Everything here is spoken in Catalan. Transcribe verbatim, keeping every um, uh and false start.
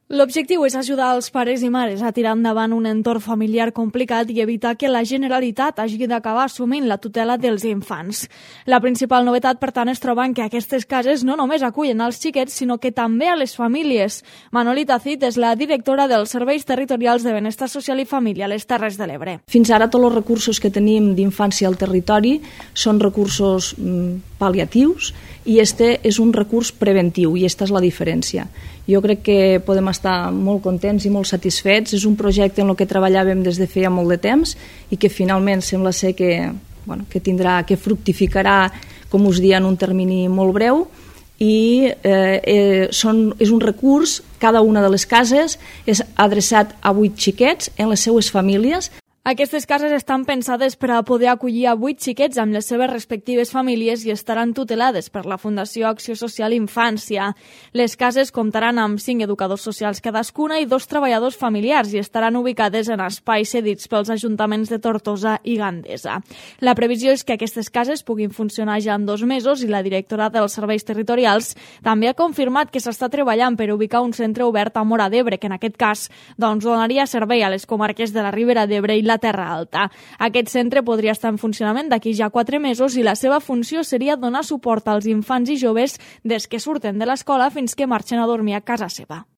L'objectiu és ajudar els pares i mares a tirar endavant un entorn familiar complicat i evitar que la Generalitat hagi d'acabar assumint la tutela dels infants. La principal novetat, per tant, es troba en que aquestes cases no només acullen als xiquets, sinó que també a les famílies. Manolita Cid és la directora dels Serveis Territorials de Benestar Social i Família a les Terres de l'Ebre. Fins ara tots els recursos que tenim d'infància al territori són recursos mm, pal·liatius i este és un recurs preventiu i aquesta és la diferència. Jo crec que podem estar molt contents i molt satisfets. És un projecte en el que treballàvem des de feia molt de temps i que finalment sembla ser que, bueno, que tindrà, que fructificarà, com us dia, en un termini molt breu i eh, eh, són, és un recurs, cada una de les cases és adreçat a vuit xiquets en les seues famílies. Aquestes cases estan pensades per a poder acollir a vuit xiquets amb les seves respectives famílies i estaran tutelades per la Fundació Acció Social Infància. Les cases comptaran amb cinc educadors socials cadascuna i dos treballadors familiars i estaran ubicades en espais cedits pels ajuntaments de Tortosa i Gandesa. La previsió és que aquestes cases puguin funcionar ja en dos mesos i la directora dels Serveis Territorials també ha confirmat que s'està treballant per ubicar un centre obert a Móra d'Ebre, que en aquest cas doncs, donaria servei a les comarques de la Ribera d'Ebre i la Terra Alta. Aquest centre podria estar en funcionament d'aquí ja quatre mesos i la seva funció seria donar suport als infants i joves des que surten de l'escola fins que marxen a dormir a casa seva.